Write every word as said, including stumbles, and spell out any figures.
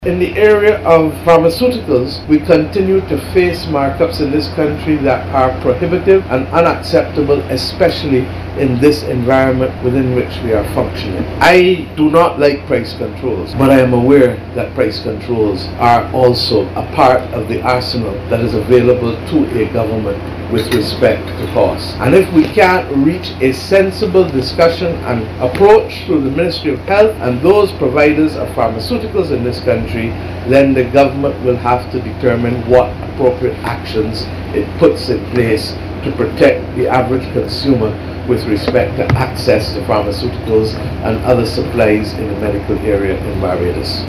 In the area of pharmaceuticals, we continue to face markups in this country that are prohibitive and unacceptable, especially in this environment within which we are functioning. I do not like price controls, but I am aware that price controls are also a part of the arsenal that is available to a government with respect to costs. And if we can't reach a sensible discussion and approach through the Ministry of Health and those providers of pharmaceuticals in this country, then the government will have to determine what appropriate actions it puts in place to protect the average consumer with respect to access to pharmaceuticals and other supplies in the medical area in Barbados.